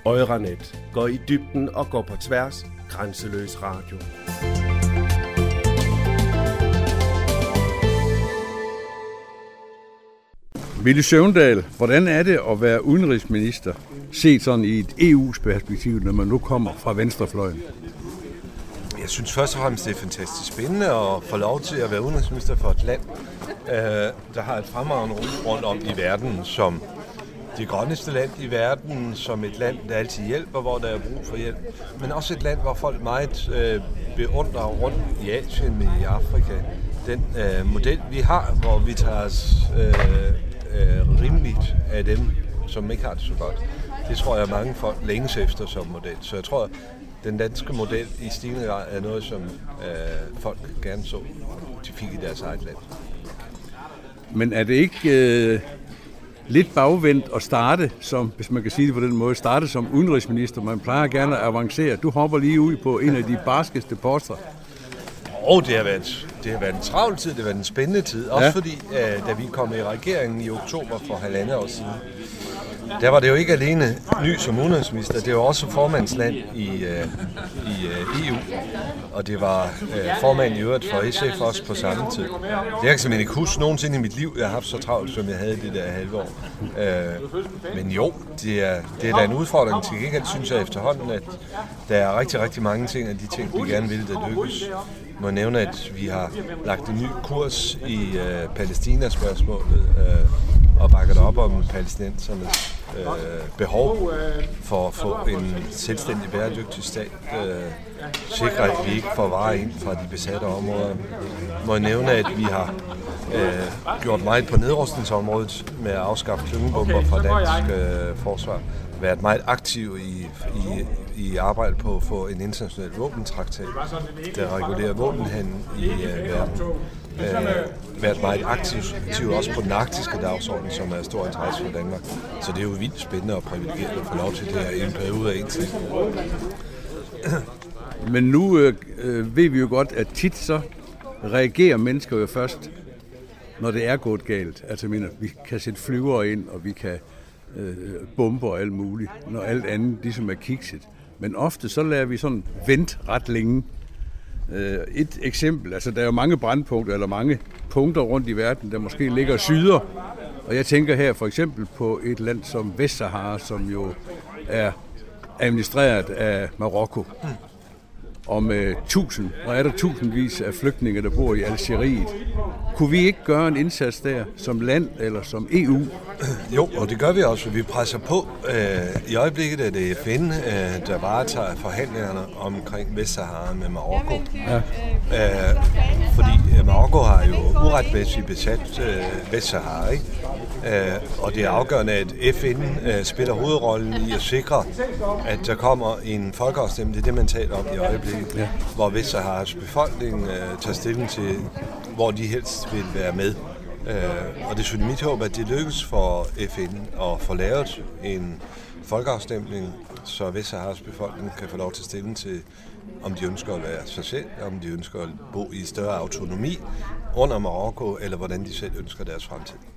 Euranet går i dybden og går på tværs. Grænseløs radio. Villy Søvndal, hvordan er det at være udenrigsminister, set sådan i et EU's perspektiv, når man nu kommer fra venstrefløjen? Jeg synes først og fremmest, det er fantastisk spændende at få lov til at være udenrigsminister for et land, der har et fremragende rundt om i verden, som det grønneste land i verden, som et land, der altid hjælper, hvor der er brug for hjælp, men også et land, hvor folk meget beundrer rundt i Asien, i Afrika. Den model, vi har, hvor vi tager os rimeligt af dem, som ikke har det så godt. Det tror jeg, mange folk længes efter som model. Så jeg tror, den danske model i stigende grad er noget, som folk gerne så, de fik i deres eget land. Men er det ikke lidt bagvendt at starte som, hvis man kan sige det på den måde, starte som udenrigsminister? Man plejer gerne at avancere. Du hopper lige ud på en af de barskeste poster. Det har været en travl tid, det har været en spændende tid. Også fordi, da vi kom i regeringen i oktober for 1,5 år siden, der var det jo ikke alene ny som udenrigsminister, det var også formandsland i EU, og det var formand i øvrigt for SF også på samme tid. Det kan jeg simpelthen ikke huske nogensinde i mit liv, jeg har haft så travlt, som jeg havde det der halve år. Men jo, det er da en udfordring til gengæld, synes jeg efterhånden, at der er rigtig, rigtig mange ting af de ting, vi gerne vil, der lykkes. Jeg må nævne, at vi har lagt en ny kurs i Palæstina-spørgsmålet, og bakket op om palæstinensernes behov for at få en selvstændig bæredygtig stat, sikre, at vi ikke får varer ind fra de besatte områder. Må jeg nævne, at vi har gjort meget på nedrustningsområdet med at afskaffe klyngebomber fra dansk forsvar, været meget aktiv i arbejde på at få en international våbentraktat, der regulerer våbenhandel i verden. Været meget aktiv også på den arktiske dagsorden, som er stor interesse for Danmark. Så det er jo vildt spændende og privilegeret at få lov til det her i en periode af en tid. Men nu ved vi jo godt, at tit så reagerer mennesker jo først, når det er gået galt. Altså vi kan sætte flyvere ind, og vi kan bombe og alt muligt, når alt andet ligesom er kikset. Men ofte så lader vi sådan vente ret længe. Et eksempel, altså der er jo mange brandpunkter, eller mange punkter rundt i verden, der måske ligger syder. Og jeg tænker her for eksempel på et land som Vestsahara, som jo er administreret af Marokko. Og med tusindvis af flygtninge, der bor i Algeriet. Kunne vi ikke gøre en indsats der som land eller som EU? Jo, og det gør vi også. Vi presser på. I øjeblikket er det FN, der varetager forhandlingerne omkring Vestsahara med Marokko. Ja. Fordi Marokko har jo uretmæssigt besat Vestsahara, ikke? Og det er afgørende, at FN spiller hovedrollen i at sikre, at der kommer en folkeafstemning, det er det, man taler om i øjeblikket, ja. Hvor Vestsaharas befolkning tager stilling til, hvor de helst vil være med. Og det er selvfølgelig mit håb, at det lykkes for FN at få lavet en folkeafstemning, så Vestsaharas befolkning kan få lov til at stille til, om de ønsker at være sig selv, om de ønsker at bo i større autonomi under Marokko, eller hvordan de selv ønsker deres fremtid.